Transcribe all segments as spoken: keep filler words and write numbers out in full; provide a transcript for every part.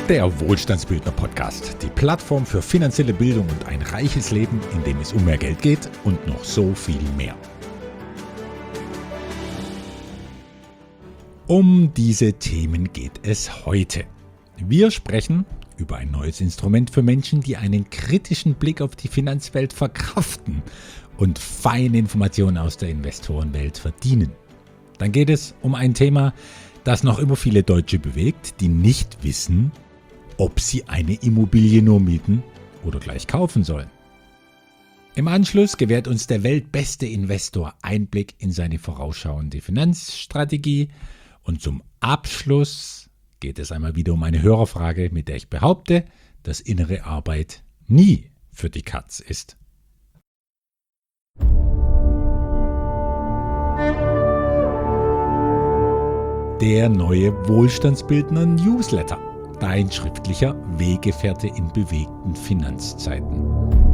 Der Wohlstandsbildner Podcast, die Plattform für finanzielle Bildung und ein reiches Leben, in dem es um mehr Geld geht und noch so viel mehr. Um diese Themen geht es heute. Wir sprechen über ein neues Instrument für Menschen, die einen kritischen Blick auf die Finanzwelt verkraften und feine Informationen aus der Investorenwelt verdienen. Dann geht es um ein Thema, das noch immer viele Deutsche bewegt, die nicht wissen, ob sie eine Immobilie nur mieten oder gleich kaufen sollen. Im Anschluss gewährt uns der weltbeste Investor Einblick in seine vorausschauende Finanzstrategie. Und zum Abschluss geht es einmal wieder um eine Hörerfrage, mit der ich behaupte, dass innere Arbeit nie für die Katz ist. Der neue Wohlstandsbildner Newsletter. Dein schriftlicher Weggefährte in bewegten Finanzzeiten.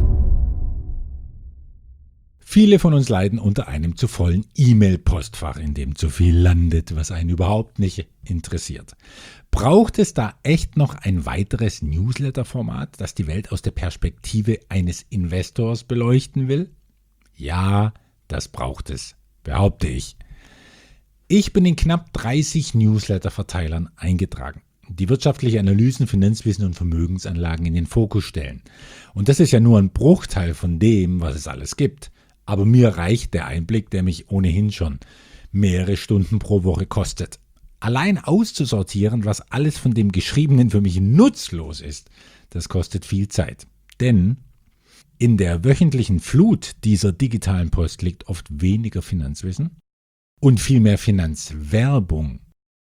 Viele von uns leiden unter einem zu vollen E-Mail-Postfach, in dem zu viel landet, was einen überhaupt nicht interessiert. Braucht es da echt noch ein weiteres Newsletter-Format, das die Welt aus der Perspektive eines Investors beleuchten will? Ja, das braucht es, behaupte ich. Ich bin in knapp dreißig Newsletter-Verteilern eingetragen, die wirtschaftliche Analysen, Finanzwissen und Vermögensanlagen in den Fokus stellen. Und das ist ja nur ein Bruchteil von dem, was es alles gibt. Aber mir reicht der Einblick, der mich ohnehin schon mehrere Stunden pro Woche kostet. Allein auszusortieren, was alles von dem Geschriebenen für mich nutzlos ist, das kostet viel Zeit. Denn in der wöchentlichen Flut dieser digitalen Post liegt oft weniger Finanzwissen und viel mehr Finanzwerbung.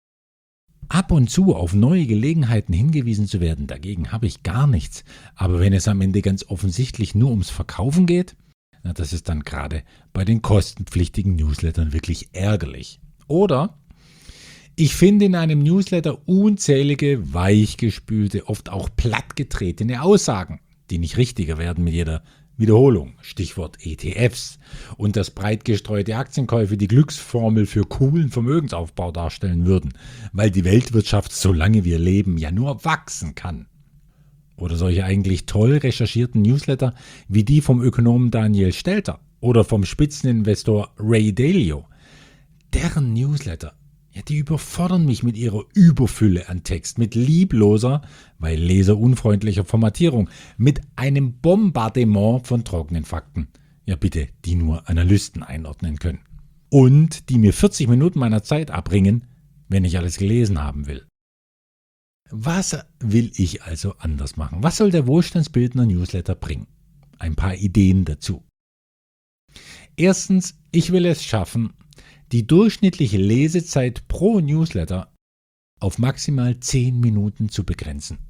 Ab und zu auf neue Gelegenheiten hingewiesen zu werden, dagegen habe ich gar nichts. Aber wenn es am Ende ganz offensichtlich nur ums Verkaufen geht, na, das ist dann gerade bei den kostenpflichtigen Newslettern wirklich ärgerlich. Oder ich finde in einem Newsletter unzählige, weichgespülte, oft auch plattgetretene Aussagen, die nicht richtiger werden mit jeder Wiederholung. Stichwort E T Fs und dass breit gestreute Aktienkäufe die Glücksformel für coolen Vermögensaufbau darstellen würden, weil die Weltwirtschaft, solange wir leben, ja nur wachsen kann. Oder solche eigentlich toll recherchierten Newsletter wie die vom Ökonomen Daniel Stelter oder vom Spitzeninvestor Ray Dalio. Deren Newsletter, ja, die überfordern mich mit ihrer Überfülle an Text, mit liebloser, weil leserunfreundlicher Formatierung, mit einem Bombardement von trockenen Fakten. Ja bitte, die nur Analysten einordnen können. Und die mir vierzig Minuten meiner Zeit abbringen, wenn ich alles gelesen haben will. Was will ich also anders machen? Was soll der Wohlstandsbildner Newsletter bringen? Ein paar Ideen dazu. Erstens, ich will es schaffen, die durchschnittliche Lesezeit pro Newsletter auf maximal zehn Minuten zu begrenzen.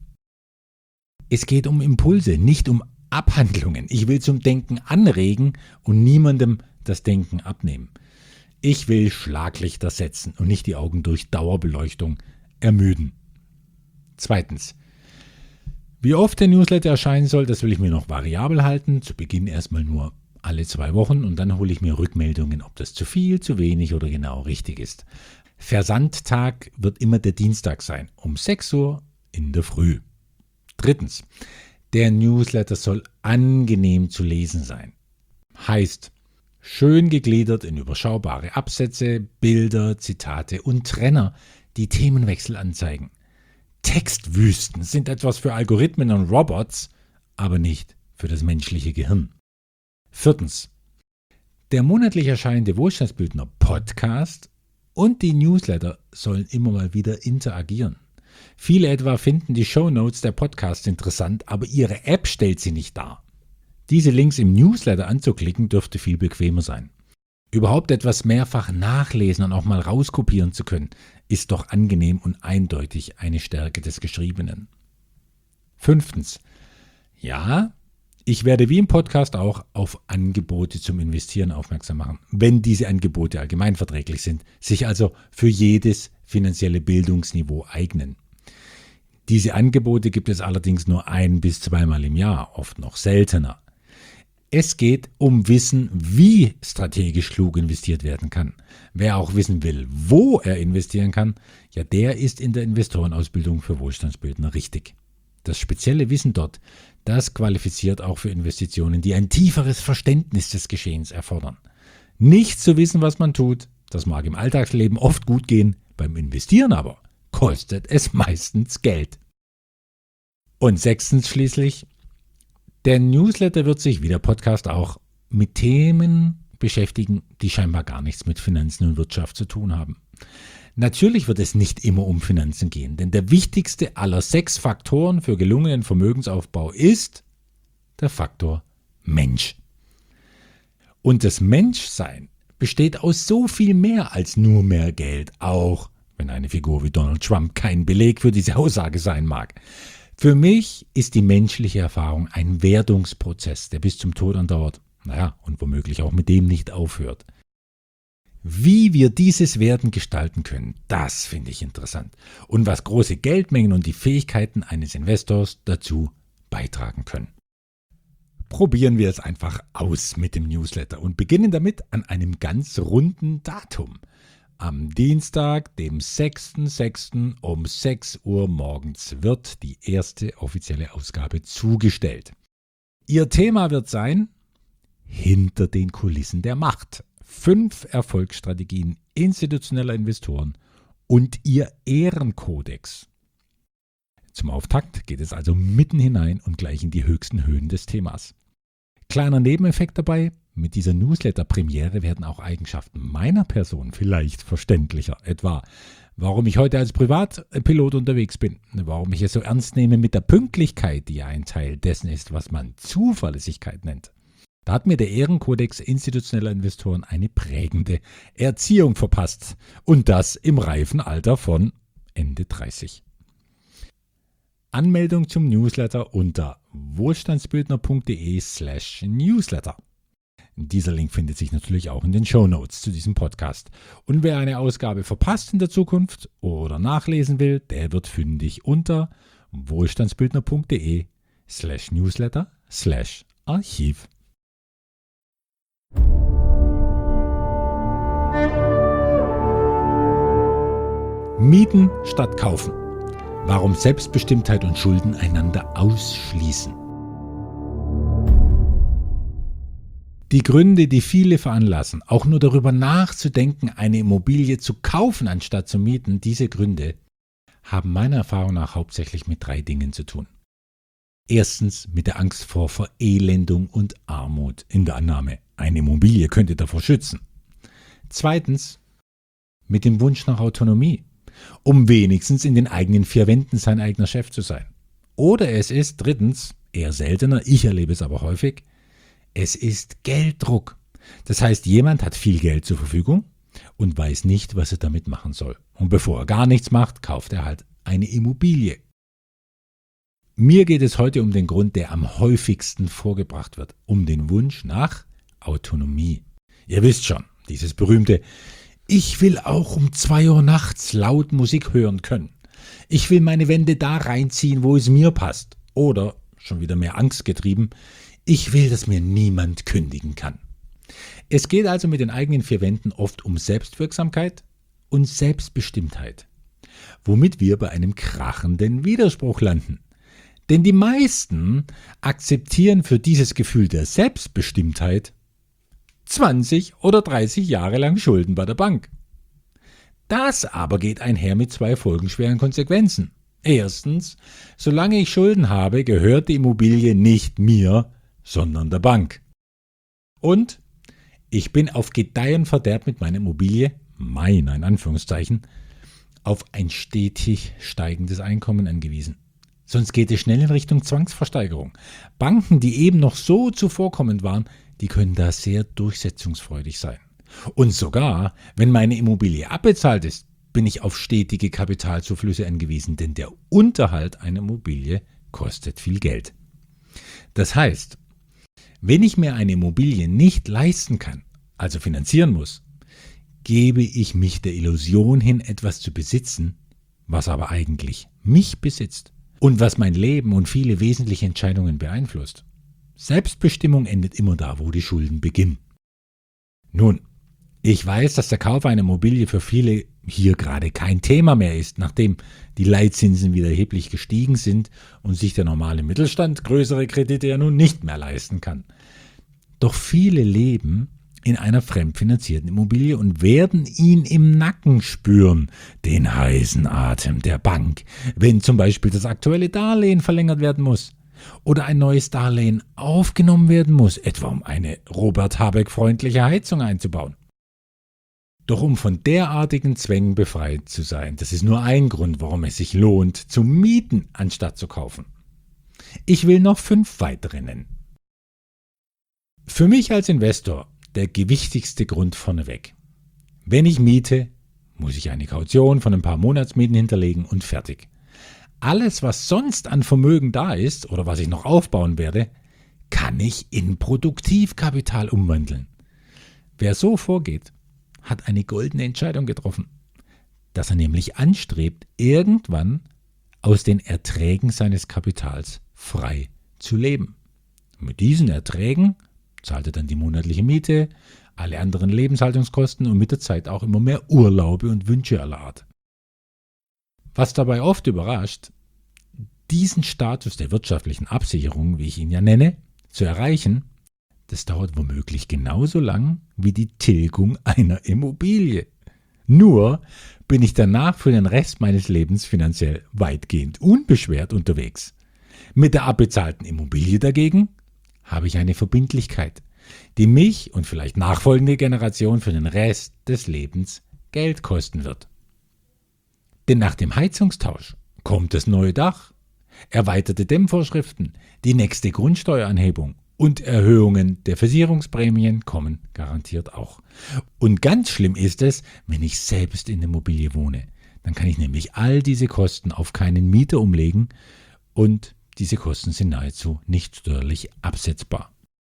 Es geht um Impulse, nicht um Abhandlungen. Ich will zum Denken anregen und niemandem das Denken abnehmen. Ich will Schlaglichter setzen und nicht die Augen durch Dauerbeleuchtung ermüden. Zweitens, wie oft der Newsletter erscheinen soll, das will ich mir noch variabel halten. Zu Beginn erstmal nur alle zwei Wochen und dann hole ich mir Rückmeldungen, ob das zu viel, zu wenig oder genau richtig ist. Versandtag wird immer der Dienstag sein, um sechs Uhr in der Früh. Drittens, der Newsletter soll angenehm zu lesen sein. Heißt, schön gegliedert in überschaubare Absätze, Bilder, Zitate und Trenner, die Themenwechsel anzeigen. Textwüsten sind etwas für Algorithmen und Robots, aber nicht für das menschliche Gehirn. Viertens. Der monatlich erscheinende Wohlstandsbildner Podcast und die Newsletter sollen immer mal wieder interagieren. Viele etwa finden die Shownotes der Podcasts interessant, aber ihre App stellt sie nicht dar. Diese Links im Newsletter anzuklicken dürfte viel bequemer sein. Überhaupt etwas mehrfach nachlesen und auch mal rauskopieren zu können, ist doch angenehm und eindeutig eine Stärke des Geschriebenen. Fünftens. Ja, ich werde wie im Podcast auch auf Angebote zum Investieren aufmerksam machen, wenn diese Angebote allgemeinverträglich sind, sich also für jedes finanzielle Bildungsniveau eignen. Diese Angebote gibt es allerdings nur ein- bis zweimal im Jahr, oft noch seltener. Es geht um Wissen, wie strategisch klug investiert werden kann. Wer auch wissen will, wo er investieren kann, ja, der ist in der Investorenausbildung für Wohlstandsbildner richtig. Das spezielle Wissen dort, das qualifiziert auch für Investitionen, die ein tieferes Verständnis des Geschehens erfordern. Nicht zu wissen, was man tut, das mag im Alltagsleben oft gut gehen, beim Investieren aber kostet es meistens Geld. Und sechstens schließlich, der Newsletter wird sich, wie der Podcast auch, mit Themen beschäftigen, die scheinbar gar nichts mit Finanzen und Wirtschaft zu tun haben. Natürlich wird es nicht immer um Finanzen gehen, denn der wichtigste aller sechs Faktoren für gelungenen Vermögensaufbau ist der Faktor Mensch. Und das Menschsein besteht aus so viel mehr als nur mehr Geld, auch wenn eine Figur wie Donald Trump kein Beleg für diese Aussage sein mag. Für mich ist die menschliche Erfahrung ein Werdungsprozess, der bis zum Tod andauert, naja, und womöglich auch mit dem nicht aufhört. Wie wir dieses Werden gestalten können, das finde ich interessant. Und was große Geldmengen und die Fähigkeiten eines Investors dazu beitragen können. Probieren wir es einfach aus mit dem Newsletter und beginnen damit an einem ganz runden Datum. Am Dienstag, dem sechsten sechsten um sechs Uhr morgens wird die erste offizielle Ausgabe zugestellt. Ihr Thema wird sein: Hinter den Kulissen der Macht. Fünf Erfolgsstrategien institutioneller Investoren und ihr Ehrenkodex. Zum Auftakt geht es also mitten hinein und gleich in die höchsten Höhen des Themas. Kleiner Nebeneffekt dabei: Mit dieser Newsletter-Premiere werden auch Eigenschaften meiner Person vielleicht verständlicher. Etwa, warum ich heute als Privatpilot unterwegs bin, warum ich es so ernst nehme mit der Pünktlichkeit, die ja ein Teil dessen ist, was man Zuverlässigkeit nennt. Da hat mir der Ehrenkodex institutioneller Investoren eine prägende Erziehung verpasst. Und das im reifen Alter von Ende dreißig. Anmeldung zum Newsletter unter wohlstandsbildner.de slash newsletter. Dieser Link findet sich natürlich auch in den Shownotes zu diesem Podcast. Und wer eine Ausgabe verpasst in der Zukunft oder nachlesen will, der wird fündig unter wohlstandsbildner.de slash newsletter slash archiv. Mieten statt kaufen. Warum Selbstbestimmtheit und Schulden einander ausschließen. Die Gründe, die viele veranlassen, auch nur darüber nachzudenken, eine Immobilie zu kaufen, anstatt zu mieten, diese Gründe haben meiner Erfahrung nach hauptsächlich mit drei Dingen zu tun. Erstens mit der Angst vor Verelendung und Armut in der Annahme, eine Immobilie könnte davor schützen. Zweitens mit dem Wunsch nach Autonomie, um wenigstens in den eigenen vier Wänden sein eigener Chef zu sein. Oder es ist drittens, eher seltener, ich erlebe es aber häufig, es ist Gelddruck. Das heißt, jemand hat viel Geld zur Verfügung und weiß nicht, was er damit machen soll. Und bevor er gar nichts macht, kauft er halt eine Immobilie. Mir geht es heute um den Grund, der am häufigsten vorgebracht wird, um den Wunsch nach Autonomie. Ihr wisst schon, dieses berühmte: Ich will auch um zwei Uhr nachts laut Musik hören können. Ich will meine Wände da reinziehen, wo es mir passt. Oder, schon wieder mehr angstgetrieben, ich will, dass mir niemand kündigen kann. Es geht also mit den eigenen vier Wänden oft um Selbstwirksamkeit und Selbstbestimmtheit, womit wir bei einem krachenden Widerspruch landen. Denn die meisten akzeptieren für dieses Gefühl der Selbstbestimmtheit zwanzig oder dreißig Jahre lang Schulden bei der Bank. Das aber geht einher mit zwei folgenschweren Konsequenzen. Erstens, solange ich Schulden habe, gehört die Immobilie nicht mir, sondern der Bank. Und ich bin auf Gedeih und Verderb mit meiner Immobilie, meiner in Anführungszeichen, auf ein stetig steigendes Einkommen angewiesen. Sonst geht es schnell in Richtung Zwangsversteigerung. Banken, die eben noch so zuvorkommend waren, die können da sehr durchsetzungsfreudig sein. Und sogar, wenn meine Immobilie abbezahlt ist, bin ich auf stetige Kapitalzuflüsse angewiesen, denn der Unterhalt einer Immobilie kostet viel Geld. Das heißt, wenn ich mir eine Immobilie nicht leisten kann, also finanzieren muss, gebe ich mich der Illusion hin, etwas zu besitzen, was aber eigentlich mich besitzt und was mein Leben und viele wesentliche Entscheidungen beeinflusst. Selbstbestimmung endet immer da, wo die Schulden beginnen. Nun, ich weiß, dass der Kauf einer Immobilie für viele hier gerade kein Thema mehr ist, nachdem die Leitzinsen wieder erheblich gestiegen sind und sich der normale Mittelstand größere Kredite ja nun nicht mehr leisten kann. Doch viele leben in einer fremdfinanzierten Immobilie und werden ihn im Nacken spüren, den heißen Atem der Bank, wenn zum Beispiel das aktuelle Darlehen verlängert werden muss oder ein neues Darlehen aufgenommen werden muss, etwa um eine Robert Habeck-freundliche Heizung einzubauen. Doch um von derartigen Zwängen befreit zu sein, das ist nur ein Grund, warum es sich lohnt, zu mieten, anstatt zu kaufen. Ich will noch fünf weitere nennen. Für mich als Investor der gewichtigste Grund vorneweg. Wenn ich miete, muss ich eine Kaution von ein paar Monatsmieten hinterlegen und fertig. Alles, was sonst an Vermögen da ist oder was ich noch aufbauen werde, kann ich in Produktivkapital umwandeln. Wer so vorgeht, hat eine goldene Entscheidung getroffen, dass er nämlich anstrebt, irgendwann aus den Erträgen seines Kapitals frei zu leben. Und mit diesen Erträgen zahlt er dann die monatliche Miete, alle anderen Lebenshaltungskosten und mit der Zeit auch immer mehr Urlaube und Wünsche aller Art. Was dabei oft überrascht, diesen Status der wirtschaftlichen Absicherung, wie ich ihn ja nenne, zu erreichen, das dauert womöglich genauso lang wie die Tilgung einer Immobilie. Nur bin ich danach für den Rest meines Lebens finanziell weitgehend unbeschwert unterwegs. Mit der abbezahlten Immobilie dagegen habe ich eine Verbindlichkeit, die mich und vielleicht nachfolgende Generation für den Rest des Lebens Geld kosten wird. Denn nach dem Heizungstausch kommt das neue Dach, erweiterte Dämmvorschriften, die nächste Grundsteueranhebung und Erhöhungen der Versicherungsprämien kommen garantiert auch. Und ganz schlimm ist es, wenn ich selbst in der Immobilie wohne. Dann kann ich nämlich all diese Kosten auf keinen Mieter umlegen und diese Kosten sind nahezu nicht steuerlich absetzbar.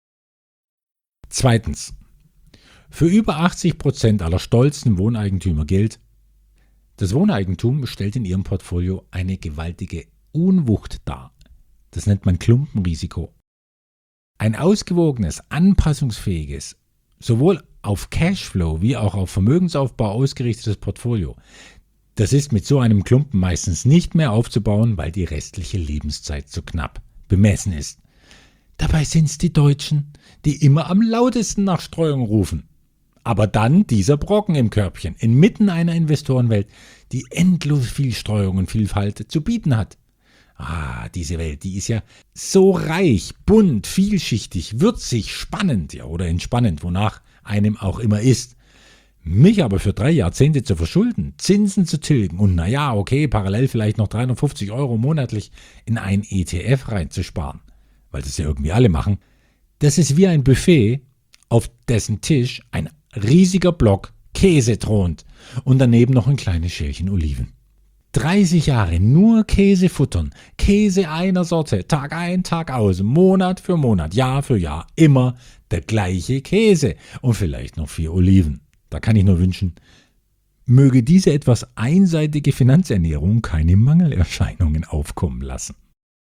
Zweitens. Für über achtzig Prozent aller stolzen Wohneigentümer gilt, das Wohneigentum stellt in ihrem Portfolio eine gewaltige Unwucht dar. Das nennt man Klumpenrisiko. Ein ausgewogenes, anpassungsfähiges, sowohl auf Cashflow wie auch auf Vermögensaufbau ausgerichtetes Portfolio, das ist mit so einem Klumpen meistens nicht mehr aufzubauen, weil die restliche Lebenszeit zu knapp bemessen ist. Dabei sind es die Deutschen, die immer am lautesten nach Streuung rufen. Aber dann dieser Brocken im Körbchen, inmitten einer Investorenwelt, die endlos viel Streuung und Vielfalt zu bieten hat. Ah, diese Welt, die ist ja so reich, bunt, vielschichtig, würzig, spannend, ja, oder entspannend, wonach einem auch immer ist. Mich aber für drei Jahrzehnte zu verschulden, Zinsen zu tilgen und naja, okay, parallel vielleicht noch dreihundertfünfzig Euro monatlich in ein E T F reinzusparen, weil das ja irgendwie alle machen, das ist wie ein Buffet, auf dessen Tisch ein riesiger Block Käse thront und daneben noch ein kleines Schälchen Oliven. dreißig Jahre nur Käse futtern, Käse einer Sorte, Tag ein, Tag aus, Monat für Monat, Jahr für Jahr, immer der gleiche Käse und vielleicht noch vier Oliven. Da kann ich nur wünschen, möge diese etwas einseitige Finanzernährung keine Mangelerscheinungen aufkommen lassen.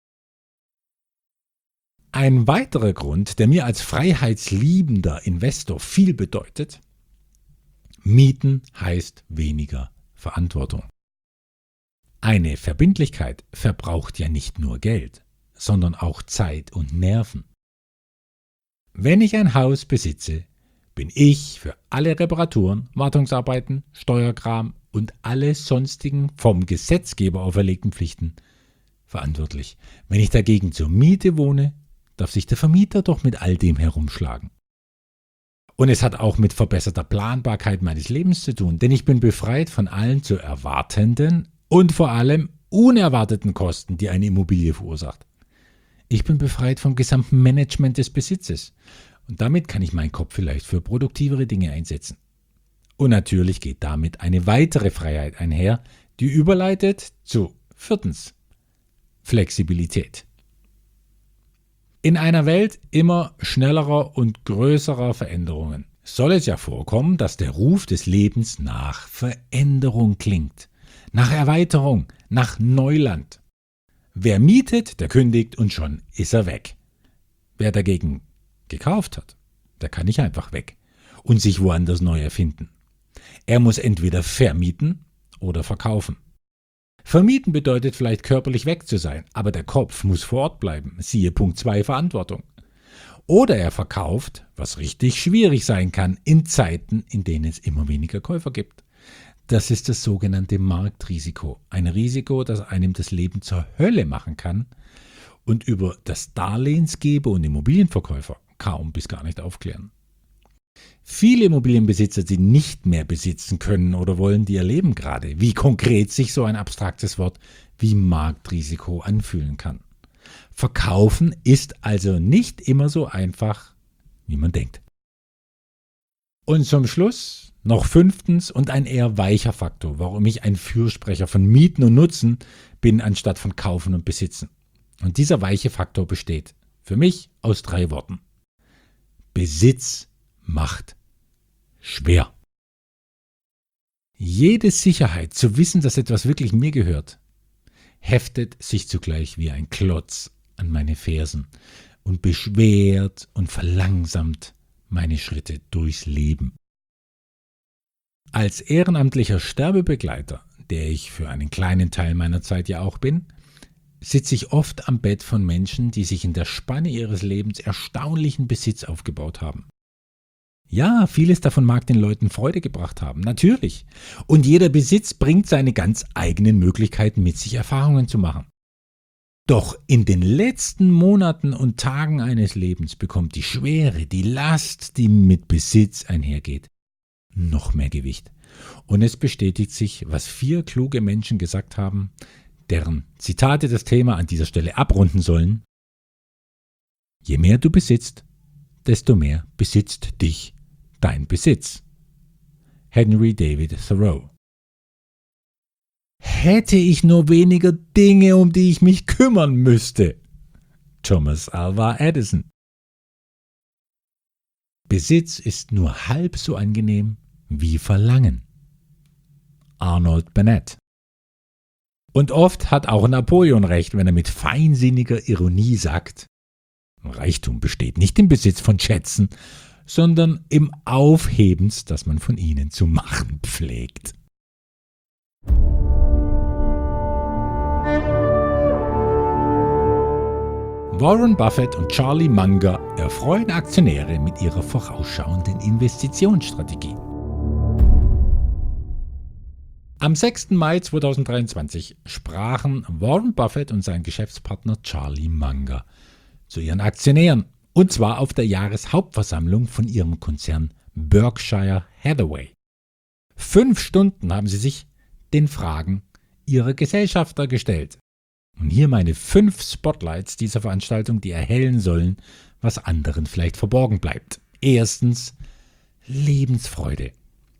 Ein weiterer Grund, der mir als freiheitsliebender Investor viel bedeutet: Mieten heißt weniger Verantwortung. Eine Verbindlichkeit verbraucht ja nicht nur Geld, sondern auch Zeit und Nerven. Wenn ich ein Haus besitze, bin ich für alle Reparaturen, Wartungsarbeiten, Steuerkram und alle sonstigen vom Gesetzgeber auferlegten Pflichten verantwortlich. Wenn ich dagegen zur Miete wohne, darf sich der Vermieter doch mit all dem herumschlagen. Und es hat auch mit verbesserter Planbarkeit meines Lebens zu tun, denn ich bin befreit von allen zu erwartenden und vor allem unerwarteten Kosten, die eine Immobilie verursacht. Ich bin befreit vom gesamten Management des Besitzes. Und damit kann ich meinen Kopf vielleicht für produktivere Dinge einsetzen. Und natürlich geht damit eine weitere Freiheit einher, die überleitet zu viertens, Flexibilität. In einer Welt immer schnellerer und größerer Veränderungen soll es ja vorkommen, dass der Ruf des Lebens nach Veränderung klingt, nach Erweiterung, nach Neuland. Wer mietet, der kündigt und schon ist er weg. Wer dagegen gekauft hat, der kann nicht einfach weg und sich woanders neu erfinden. Er muss entweder vermieten oder verkaufen. Vermieten bedeutet vielleicht körperlich weg zu sein, aber der Kopf muss vor Ort bleiben. Siehe Punkt zwei Verantwortung. Oder er verkauft, was richtig schwierig sein kann, in Zeiten, in denen es immer weniger Käufer gibt. Das ist das sogenannte Marktrisiko. Ein Risiko, das einem das Leben zur Hölle machen kann und über das Darlehensgeber und Immobilienverkäufer kaum bis gar nicht aufklären. Viele Immobilienbesitzer, die nicht mehr besitzen können oder wollen, die erleben gerade, wie konkret sich so ein abstraktes Wort wie Marktrisiko anfühlen kann. Verkaufen ist also nicht immer so einfach, wie man denkt. Und zum Schluss noch fünftens und ein eher weicher Faktor, warum ich ein Fürsprecher von Mieten und Nutzen bin, anstatt von Kaufen und Besitzen. Und dieser weiche Faktor besteht für mich aus drei Worten. Besitz macht schwer. Jede Sicherheit, zu wissen, dass etwas wirklich mir gehört, heftet sich zugleich wie ein Klotz an meine Fersen und beschwert und verlangsamt meine Schritte durchs Leben. Als ehrenamtlicher Sterbebegleiter, der ich für einen kleinen Teil meiner Zeit ja auch bin, sitze ich oft am Bett von Menschen, die sich in der Spanne ihres Lebens erstaunlichen Besitz aufgebaut haben. Ja, vieles davon mag den Leuten Freude gebracht haben, natürlich. Und jeder Besitz bringt seine ganz eigenen Möglichkeiten mit sich, Erfahrungen zu machen. Doch in den letzten Monaten und Tagen eines Lebens bekommt die Schwere, die Last, die mit Besitz einhergeht, noch mehr Gewicht. Und es bestätigt sich, was vier kluge Menschen gesagt haben, deren Zitate das Thema an dieser Stelle abrunden sollen. Je mehr du besitzt, desto mehr besitzt dich dein Besitz. Henry David Thoreau. Hätte ich nur weniger Dinge, um die ich mich kümmern müsste. Thomas Alva Edison. Besitz ist nur halb so angenehm wie Verlangen. Arnold Bennett. Und oft hat auch Napoleon recht, wenn er mit feinsinniger Ironie sagt, Reichtum besteht nicht im Besitz von Schätzen, sondern im Aufhebens, das man von ihnen zu machen pflegt. Warren Buffett und Charlie Munger erfreuen Aktionäre mit ihrer vorausschauenden Investitionsstrategie. Am sechsten Mai zweitausenddreiundzwanzig sprachen Warren Buffett und sein Geschäftspartner Charlie Munger zu ihren Aktionären, und zwar auf der Jahreshauptversammlung von ihrem Konzern Berkshire Hathaway. Fünf Stunden haben sie sich den Fragen ihrer Gesellschafter gestellt. Und hier meine fünf Spotlights dieser Veranstaltung, die erhellen sollen, was anderen vielleicht verborgen bleibt. Erstens, Lebensfreude.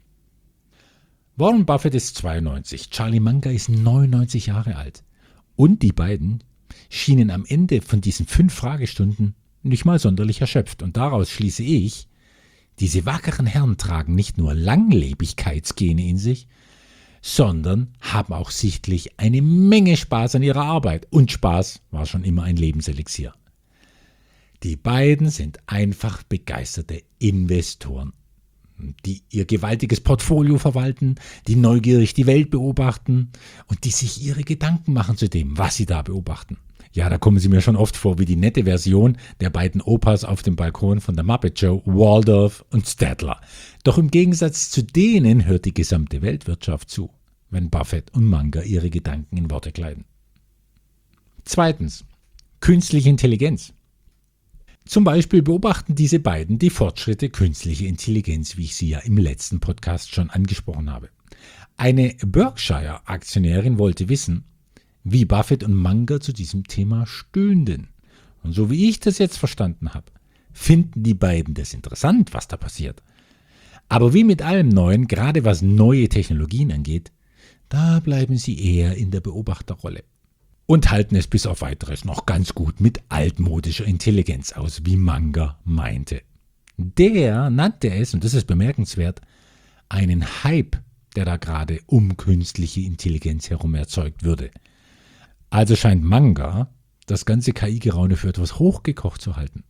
Warren Buffett ist zweiundneunzig, Charlie Munger ist neunundneunzig Jahre alt. Und die beiden schienen am Ende von diesen fünf Fragestunden nicht mal sonderlich erschöpft. Und daraus schließe ich, diese wackeren Herren tragen nicht nur Langlebigkeitsgene in sich, sondern haben auch sichtlich eine Menge Spaß an ihrer Arbeit. Und Spaß war schon immer ein Lebenselixier. Die beiden sind einfach begeisterte Investoren, die ihr gewaltiges Portfolio verwalten, die neugierig die Welt beobachten und die sich ihre Gedanken machen zu dem, was sie da beobachten. Ja, da kommen sie mir schon oft vor wie die nette Version der beiden Opas auf dem Balkon von der Muppet Show, Waldorf und Statler. Doch im Gegensatz zu denen hört die gesamte Weltwirtschaft zu, wenn Buffett und Munger ihre Gedanken in Worte kleiden. Zweitens, künstliche Intelligenz. Zum Beispiel beobachten diese beiden die Fortschritte künstlicher Intelligenz, wie ich sie ja im letzten Podcast schon angesprochen habe. Eine Berkshire-Aktionärin wollte wissen, wie Buffett und Munger zu diesem Thema stünden. Und so wie ich das jetzt verstanden habe, finden die beiden das interessant, was da passiert. Aber wie mit allem Neuen, gerade was neue Technologien angeht, da bleiben sie eher in der Beobachterrolle. Und halten es bis auf Weiteres noch ganz gut mit altmodischer Intelligenz aus, wie Munger meinte. Der nannte es, und das ist bemerkenswert, einen Hype, der da gerade um künstliche Intelligenz herum erzeugt würde. Also scheint Munger das ganze K I-Geraune für etwas hochgekocht zu halten.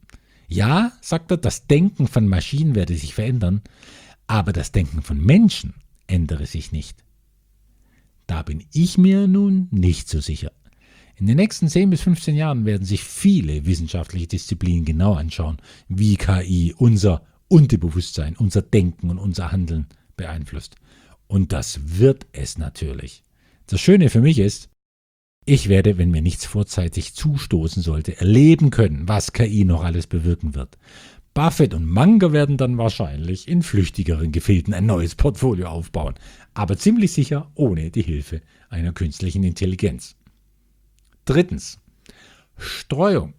Ja, sagt er, das Denken von Maschinen werde sich verändern, aber das Denken von Menschen ändere sich nicht. Da bin ich mir nun nicht so sicher. In den nächsten zehn bis fünfzehn Jahren werden sich viele wissenschaftliche Disziplinen genau anschauen, wie K I unser Unterbewusstsein, unser Denken und unser Handeln beeinflusst. Und das wird es natürlich. Das Schöne für mich ist, ich werde, wenn mir nichts vorzeitig zustoßen sollte, erleben können, was K I noch alles bewirken wird. Buffett und Munger werden dann wahrscheinlich in flüchtigeren Gefilden ein neues Portfolio aufbauen, aber ziemlich sicher ohne die Hilfe einer künstlichen Intelligenz. Drittens. Streuung.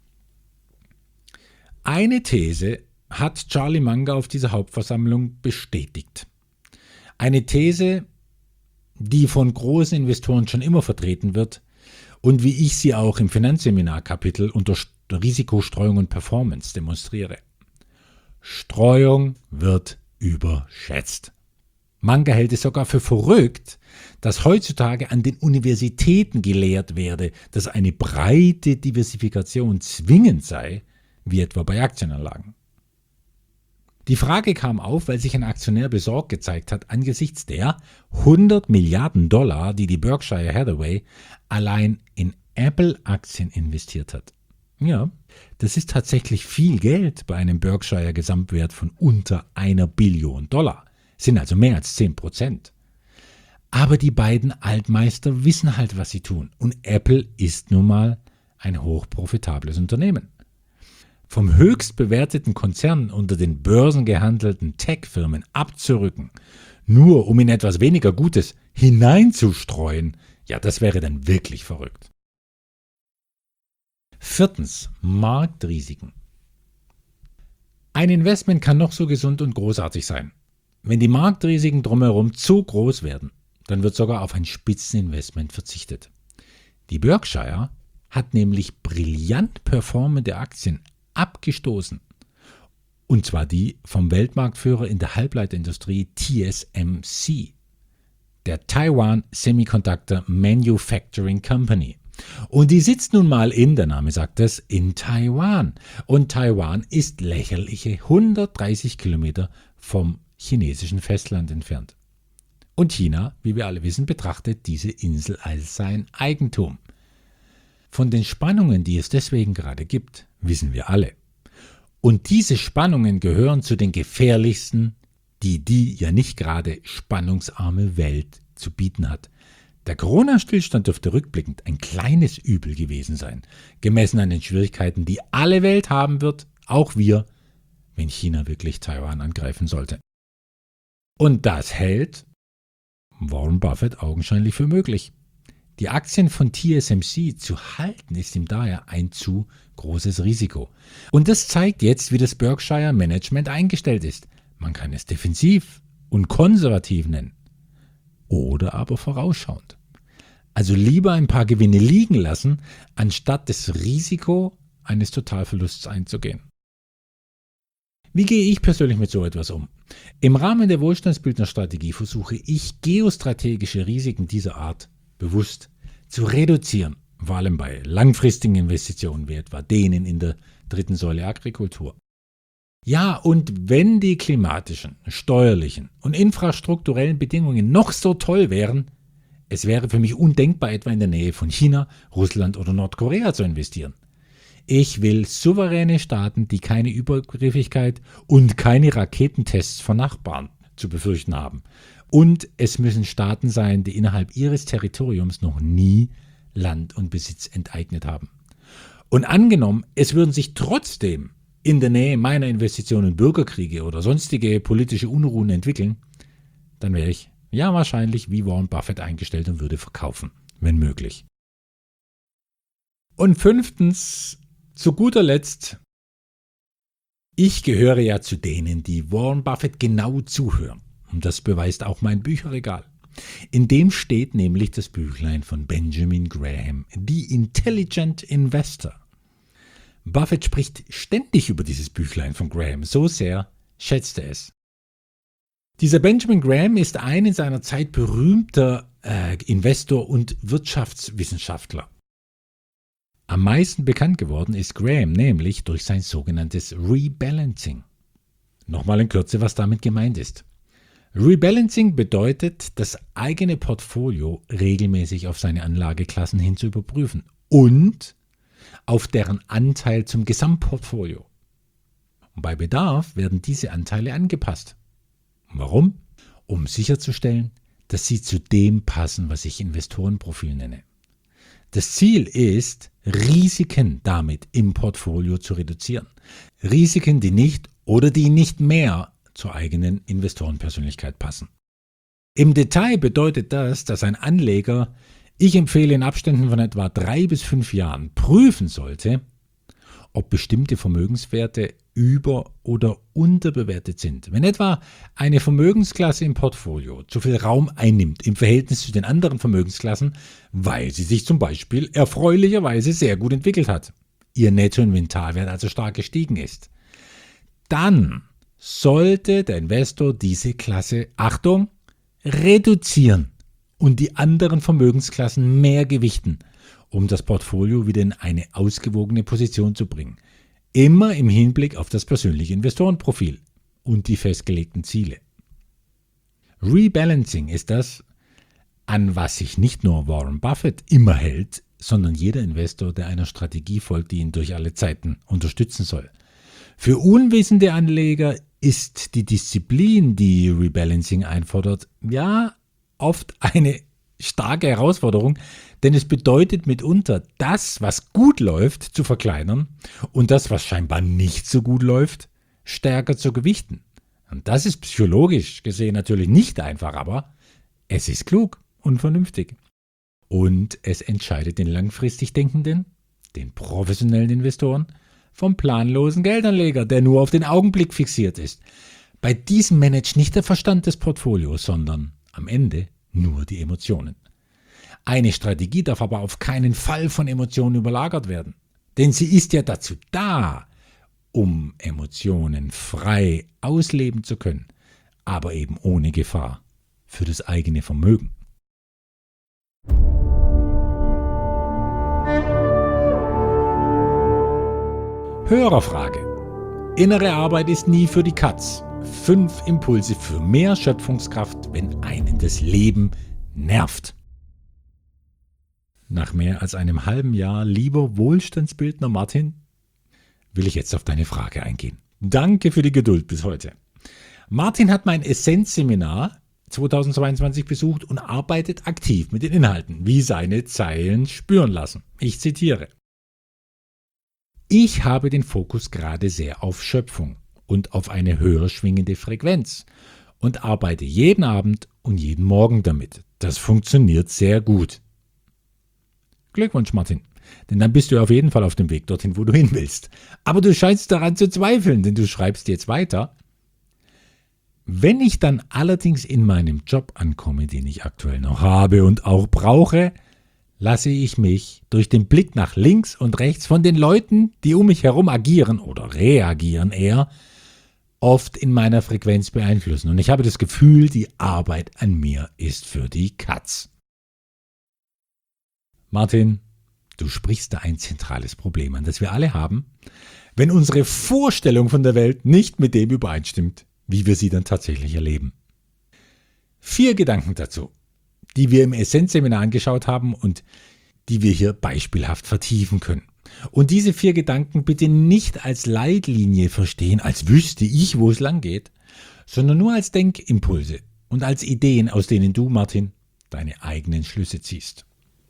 Eine These hat Charlie Munger auf dieser Hauptversammlung bestätigt. Eine These, die von großen Investoren schon immer vertreten wird und wie ich sie auch im Finanzseminarkapitel unter Risikostreuung und Performance demonstriere. Streuung wird überschätzt. Munger hält es sogar für verrückt, dass heutzutage an den Universitäten gelehrt werde, dass eine breite Diversifikation zwingend sei, wie etwa bei Aktienanlagen. Die Frage kam auf, weil sich ein Aktionär besorgt gezeigt hat angesichts der hundert Milliarden Dollar, die die Berkshire Hathaway allein in Apple-Aktien investiert hat. Ja, das ist tatsächlich viel Geld bei einem Berkshire-Gesamtwert von unter einer Billion Dollar. Sind also mehr als zehn Prozent. Aber die beiden Altmeister wissen halt, was sie tun. Und Apple ist nun mal ein hochprofitables Unternehmen. Vom höchst bewerteten Konzern unter den börsengehandelten Tech-Firmen abzurücken, nur um in etwas weniger Gutes hineinzustreuen, ja, das wäre dann wirklich verrückt. Viertens, Marktrisiken. Ein Investment kann noch so gesund und großartig sein. Wenn die Marktrisiken drumherum zu groß werden, dann wird sogar auf ein Spitzeninvestment verzichtet. Die Berkshire hat nämlich brillant performende Aktien abgestoßen. Und zwar die vom Weltmarktführer in der Halbleiterindustrie T S M C, der Taiwan Semiconductor Manufacturing Company. Und die sitzt nun mal in, der Name sagt es, in Taiwan. Und Taiwan ist lächerliche hundertdreißig Kilometer vom chinesischen Festland entfernt. Und China, wie wir alle wissen, betrachtet diese Insel als sein Eigentum. Von den Spannungen, die es deswegen gerade gibt, wissen wir alle. Und diese Spannungen gehören zu den gefährlichsten, die die ja nicht gerade spannungsarme Welt zu bieten hat. Der Corona-Stillstand dürfte rückblickend ein kleines Übel gewesen sein, gemessen an den Schwierigkeiten, die alle Welt haben wird, auch wir, wenn China wirklich Taiwan angreifen sollte. Und das hält Warren Buffett augenscheinlich für möglich. Die Aktien von T S M C zu halten, ist ihm daher ein zu großes Risiko. Und das zeigt jetzt, wie das Berkshire Management eingestellt ist. Man kann es defensiv und konservativ nennen. Oder aber vorausschauend. Also lieber ein paar Gewinne liegen lassen, anstatt das Risiko eines Totalverlusts einzugehen. Wie gehe ich persönlich mit so etwas um? Im Rahmen der Wohlstandsbildnerstrategie versuche ich, geostrategische Risiken dieser Art bewusst zu reduzieren, vor allem bei langfristigen Investitionen wie etwa denen in der dritten Säule Agrikultur. Ja, und wenn die klimatischen, steuerlichen und infrastrukturellen Bedingungen noch so toll wären, es wäre für mich undenkbar, etwa in der Nähe von China, Russland oder Nordkorea zu investieren. Ich will souveräne Staaten, die keine Übergriffigkeit und keine Raketentests von Nachbarn zu befürchten haben. Und es müssen Staaten sein, die innerhalb ihres Territoriums noch nie Land und Besitz enteignet haben. Und angenommen, es würden sich trotzdem in der Nähe meiner Investitionen Bürgerkriege oder sonstige politische Unruhen entwickeln, dann wäre ich ja wahrscheinlich wie Warren Buffett eingestellt und würde verkaufen, wenn möglich. Und fünftens, zu guter Letzt, ich gehöre ja zu denen, die Warren Buffett genau zuhören. Und das beweist auch mein Bücherregal. In dem steht nämlich das Büchlein von Benjamin Graham, The Intelligent Investor. Buffett spricht ständig über dieses Büchlein von Graham, so sehr schätzt er es. Dieser Benjamin Graham ist ein in seiner Zeit berühmter äh, Investor und Wirtschaftswissenschaftler. Am meisten bekannt geworden ist Graham nämlich durch sein sogenanntes Rebalancing. Nochmal in Kürze, was damit gemeint ist. Rebalancing bedeutet, das eigene Portfolio regelmäßig auf seine Anlageklassen hin zu überprüfen und auf deren Anteil zum Gesamtportfolio. Und bei Bedarf werden diese Anteile angepasst. Warum? Um sicherzustellen, dass sie zu dem passen, was ich Investorenprofil nenne. Das Ziel ist, Risiken damit im Portfolio zu reduzieren. Risiken, die nicht oder die nicht mehr zur eigenen Investorenpersönlichkeit passen. Im Detail bedeutet das, dass ein Anleger, ich empfehle in Abständen von etwa drei bis fünf Jahren, prüfen sollte, ob bestimmte Vermögenswerte über- oder unterbewertet sind. Wenn etwa eine Vermögensklasse im Portfolio zu viel Raum einnimmt im Verhältnis zu den anderen Vermögensklassen, weil sie sich zum Beispiel erfreulicherweise sehr gut entwickelt hat, ihr Nettoinventarwert also stark gestiegen ist, dann sollte der Investor diese Klasse, Achtung, reduzieren und die anderen Vermögensklassen mehr gewichten, um das Portfolio wieder in eine ausgewogene Position zu bringen. Immer im Hinblick auf das persönliche Investorenprofil und die festgelegten Ziele. Rebalancing ist das, an was sich nicht nur Warren Buffett immer hält, sondern jeder Investor, der einer Strategie folgt, die ihn durch alle Zeiten unterstützen soll. Für unwissende Anleger ist die Disziplin, die Rebalancing einfordert, ja, oft eine starke Herausforderung, denn es bedeutet mitunter, das, was gut läuft, zu verkleinern und das, was scheinbar nicht so gut läuft, stärker zu gewichten. Und das ist psychologisch gesehen natürlich nicht einfach, aber es ist klug und vernünftig. Und es entscheidet den langfristig Denkenden, den professionellen Investoren, vom planlosen Geldanleger, der nur auf den Augenblick fixiert ist. Bei diesem managt nicht der Verstand des Portfolios, sondern am Ende nur die Emotionen. Eine Strategie darf aber auf keinen Fall von Emotionen überlagert werden, denn sie ist ja dazu da, um Emotionen frei ausleben zu können, aber eben ohne Gefahr für das eigene Vermögen. Hörerfrage. Innere Arbeit ist nie für die Katz. Fünf Impulse für mehr Schöpfungskraft, wenn einen das Leben nervt. Nach mehr als einem halben Jahr, lieber Wohlstandsbildner Martin, will ich jetzt auf deine Frage eingehen. Danke für die Geduld bis heute. Martin hat mein Essenz-Seminar zweitausendzweiundzwanzig besucht und arbeitet aktiv mit den Inhalten, wie seine Zeilen spüren lassen. Ich zitiere. Ich habe den Fokus gerade sehr auf Schöpfung und auf eine höher schwingende Frequenz und arbeite jeden Abend und jeden Morgen damit. Das funktioniert sehr gut. Glückwunsch, Martin, denn dann bist du auf jeden Fall auf dem Weg dorthin, wo du hin willst. Aber du scheinst daran zu zweifeln, denn du schreibst jetzt weiter. Wenn ich dann allerdings in meinem Job ankomme, den ich aktuell noch habe und auch brauche, lasse ich mich durch den Blick nach links und rechts von den Leuten, die um mich herum agieren oder reagieren eher, oft in meiner Frequenz beeinflussen. Und ich habe das Gefühl, die Arbeit an mir ist für die Katz. Martin, du sprichst da ein zentrales Problem an, das wir alle haben, wenn unsere Vorstellung von der Welt nicht mit dem übereinstimmt, wie wir sie dann tatsächlich erleben. Vier Gedanken dazu, die wir im Essenz-Seminar angeschaut haben und die wir hier beispielhaft vertiefen können. Und diese vier Gedanken bitte nicht als Leitlinie verstehen, als wüsste ich, wo es lang geht, sondern nur als Denkimpulse und als Ideen, aus denen du, Martin, deine eigenen Schlüsse ziehst.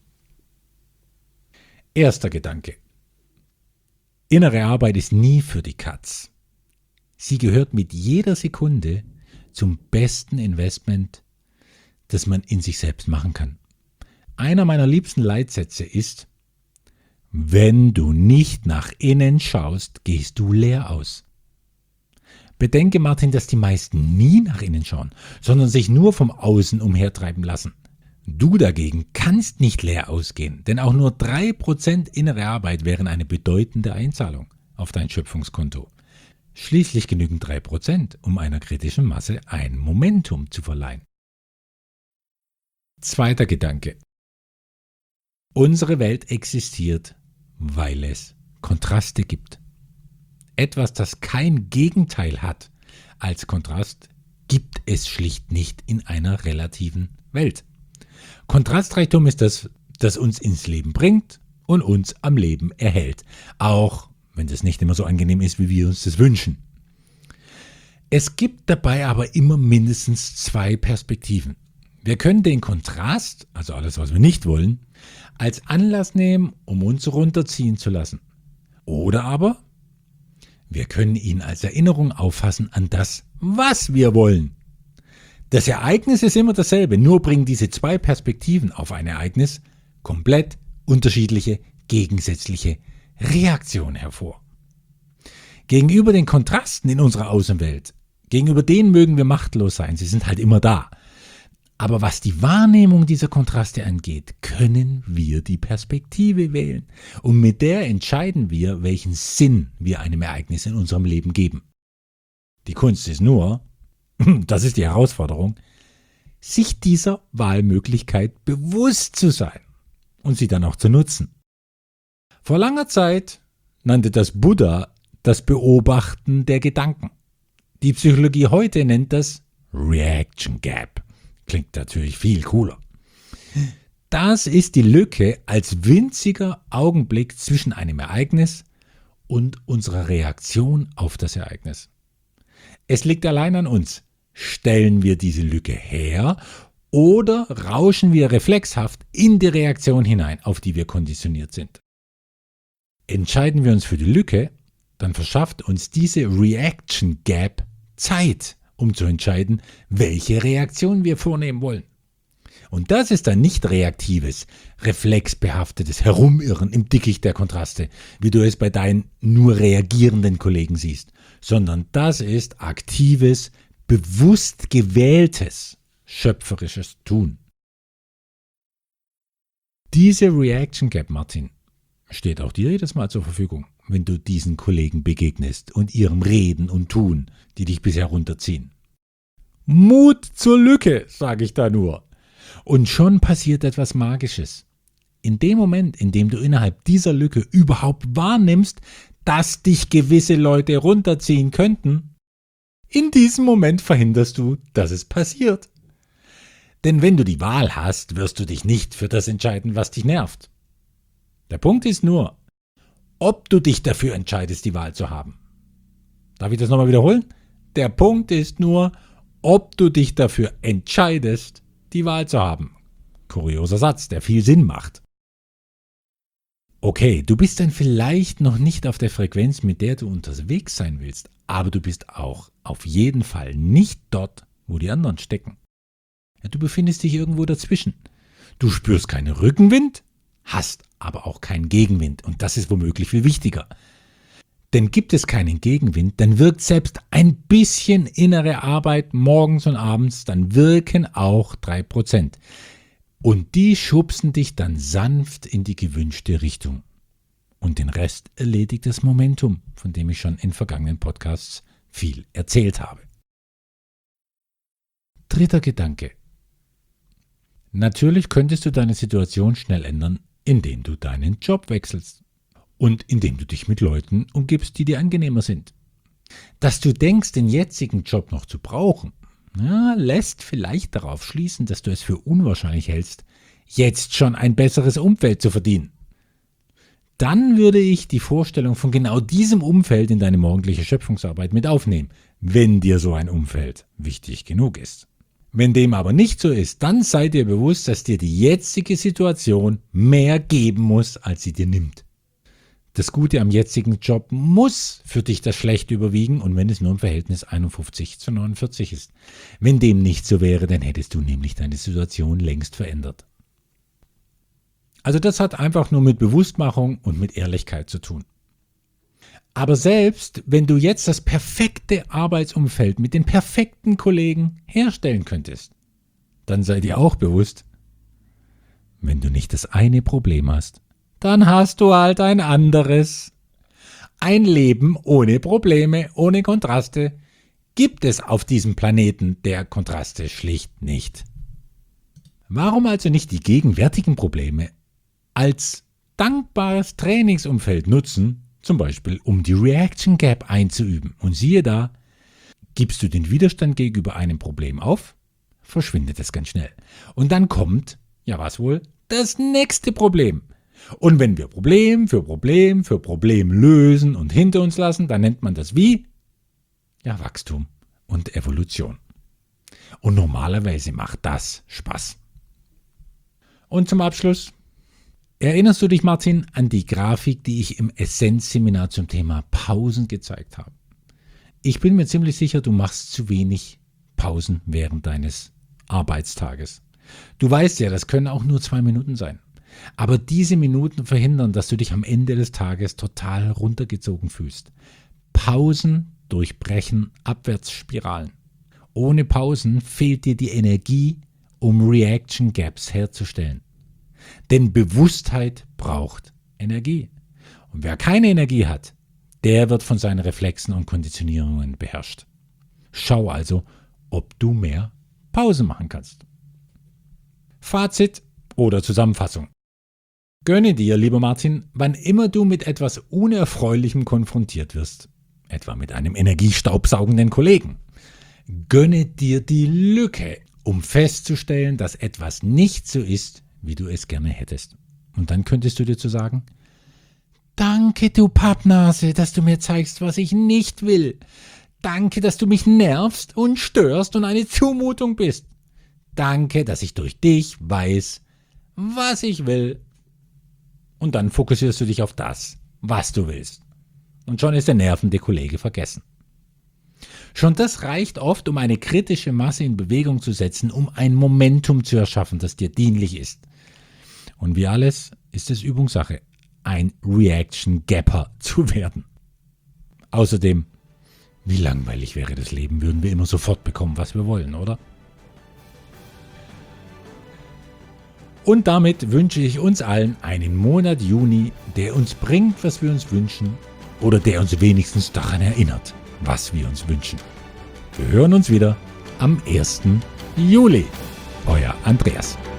Erster Gedanke. Innere Arbeit ist nie für die Katz. Sie gehört mit jeder Sekunde zum besten Investment, das man in sich selbst machen kann. Einer meiner liebsten Leitsätze ist: Wenn du nicht nach innen schaust, gehst du leer aus. Bedenke, Martin, dass die meisten nie nach innen schauen, sondern sich nur vom Außen umhertreiben lassen. Du dagegen kannst nicht leer ausgehen, denn auch nur drei Prozent innere Arbeit wären eine bedeutende Einzahlung auf dein Schöpfungskonto. Schließlich genügen drei Prozent, um einer kritischen Masse ein Momentum zu verleihen. Zweiter Gedanke. Unsere Welt existiert, weil es Kontraste gibt. Etwas, das kein Gegenteil hat als Kontrast, gibt es schlicht nicht in einer relativen Welt. Kontrastreichtum ist das, das uns ins Leben bringt und uns am Leben erhält, auch wenn das nicht immer so angenehm ist, wie wir uns das wünschen. Es gibt dabei aber immer mindestens zwei Perspektiven. Wir können den Kontrast, also alles, was wir nicht wollen, als Anlass nehmen, um uns runterziehen zu lassen. Oder aber wir können ihn als Erinnerung auffassen an das, was wir wollen. Das Ereignis ist immer dasselbe, nur bringen diese zwei Perspektiven auf ein Ereignis komplett unterschiedliche, gegensätzliche Reaktionen hervor. Gegenüber den Kontrasten in unserer Außenwelt, gegenüber denen mögen wir machtlos sein, sie sind halt immer da. Aber was die Wahrnehmung dieser Kontraste angeht, können wir die Perspektive wählen. Und mit der entscheiden wir, welchen Sinn wir einem Ereignis in unserem Leben geben. Die Kunst ist nur, das ist die Herausforderung, sich dieser Wahlmöglichkeit bewusst zu sein und sie dann auch zu nutzen. Vor langer Zeit nannte das Buddha das Beobachten der Gedanken. Die Psychologie heute nennt das Reaction Gap. Klingt natürlich viel cooler. Das ist die Lücke als winziger Augenblick zwischen einem Ereignis und unserer Reaktion auf das Ereignis. Es liegt allein an uns. Stellen wir diese Lücke her oder rauschen wir reflexhaft in die Reaktion hinein, auf die wir konditioniert sind? Entscheiden wir uns für die Lücke, dann verschafft uns diese Reaction Gap Zeit, um zu entscheiden, welche Reaktion wir vornehmen wollen. Und das ist dann nicht reaktives, reflexbehaftetes Herumirren im Dickicht der Kontraste, wie du es bei deinen nur reagierenden Kollegen siehst, sondern das ist aktives, bewusst gewähltes, schöpferisches Tun. Diese Reaction Gap, Martin, steht auch dir jedes Mal zur Verfügung, wenn du diesen Kollegen begegnest und ihrem Reden und Tun, die dich bisher runterziehen. Mut zur Lücke, sage ich da nur. Und schon passiert etwas Magisches. In dem Moment, in dem du innerhalb dieser Lücke überhaupt wahrnimmst, dass dich gewisse Leute runterziehen könnten, in diesem Moment verhinderst du, dass es passiert. Denn wenn du die Wahl hast, wirst du dich nicht für das entscheiden, was dich nervt. Der Punkt ist nur, ob du dich dafür entscheidest, die Wahl zu haben. Darf ich das nochmal wiederholen? Der Punkt ist nur, ob du dich dafür entscheidest, die Wahl zu haben. Kurioser Satz, der viel Sinn macht. Okay, du bist dann vielleicht noch nicht auf der Frequenz, mit der du unterwegs sein willst, aber du bist auch auf jeden Fall nicht dort, wo die anderen stecken. Ja, du befindest dich irgendwo dazwischen. Du spürst keinen Rückenwind, hast aber auch keinen Gegenwind und das ist womöglich viel wichtiger. Denn gibt es keinen Gegenwind, dann wirkt selbst ein bisschen innere Arbeit morgens und abends, dann wirken auch drei Prozent. Und die schubsen dich dann sanft in die gewünschte Richtung. Und den Rest erledigt das Momentum, von dem ich schon in vergangenen Podcasts viel erzählt habe. Dritter Gedanke. Natürlich könntest du deine Situation schnell ändern, indem du deinen Job wechselst. Und indem du dich mit Leuten umgibst, die dir angenehmer sind. Dass du denkst, den jetzigen Job noch zu brauchen, ja, lässt vielleicht darauf schließen, dass du es für unwahrscheinlich hältst, jetzt schon ein besseres Umfeld zu verdienen. Dann würde ich die Vorstellung von genau diesem Umfeld in deine morgendliche Schöpfungsarbeit mit aufnehmen, wenn dir so ein Umfeld wichtig genug ist. Wenn dem aber nicht so ist, dann sei dir bewusst, dass dir die jetzige Situation mehr geben muss, als sie dir nimmt. Das Gute am jetzigen Job muss für dich das Schlechte überwiegen und wenn es nur im Verhältnis einundfünfzig zu neunundvierzig ist. Wenn dem nicht so wäre, dann hättest du nämlich deine Situation längst verändert. Also das hat einfach nur mit Bewusstmachung und mit Ehrlichkeit zu tun. Aber selbst wenn du jetzt das perfekte Arbeitsumfeld mit den perfekten Kollegen herstellen könntest, dann sei dir auch bewusst, wenn du nicht das eine Problem hast, dann hast du halt ein anderes. Ein Leben ohne Probleme, ohne Kontraste gibt es auf diesem Planeten der Kontraste schlicht nicht. Warum also nicht die gegenwärtigen Probleme als dankbares Trainingsumfeld nutzen, zum Beispiel um die Reaction Gap einzuüben. Und siehe da, gibst du den Widerstand gegenüber einem Problem auf, verschwindet es ganz schnell. Und dann kommt, ja was wohl, das nächste Problem. Und wenn wir Problem für Problem für Problem lösen und hinter uns lassen, dann nennt man das wie? Ja, Wachstum und Evolution. Und normalerweise macht das Spaß. Und zum Abschluss, erinnerst du dich, Martin, an die Grafik, die ich im Essenz-Seminar zum Thema Pausen gezeigt habe? Ich bin mir ziemlich sicher, du machst zu wenig Pausen während deines Arbeitstages. Du weißt ja, das können auch nur zwei Minuten sein. Aber diese Minuten verhindern, dass du dich am Ende des Tages total runtergezogen fühlst. Pausen durchbrechen Abwärtsspiralen. Ohne Pausen fehlt dir die Energie, um Reaction Gaps herzustellen. Denn Bewusstheit braucht Energie. Und wer keine Energie hat, der wird von seinen Reflexen und Konditionierungen beherrscht. Schau also, ob du mehr Pause machen kannst. Fazit oder Zusammenfassung. Gönne dir, lieber Martin, wann immer du mit etwas Unerfreulichem konfrontiert wirst, etwa mit einem energiestaubsaugenden Kollegen, gönne dir die Lücke, um festzustellen, dass etwas nicht so ist, wie du es gerne hättest. Und dann könntest du dir zu sagen, danke, du Pappnase, dass du mir zeigst, was ich nicht will. Danke, dass du mich nervst und störst und eine Zumutung bist. Danke, dass ich durch dich weiß, was ich will. Und dann fokussierst du dich auf das, was du willst. Und schon ist der nervende Kollege vergessen. Schon das reicht oft, um eine kritische Masse in Bewegung zu setzen, um ein Momentum zu erschaffen, das dir dienlich ist. Und wie alles ist es Übungssache, ein Reaction-Gapper zu werden. Außerdem, wie langweilig wäre das Leben, würden wir immer sofort bekommen, was wir wollen, oder? Und damit wünsche ich uns allen einen Monat Juni, der uns bringt, was wir uns wünschen, oder der uns wenigstens daran erinnert, was wir uns wünschen. Wir hören uns wieder am ersten Juli. Euer Andreas.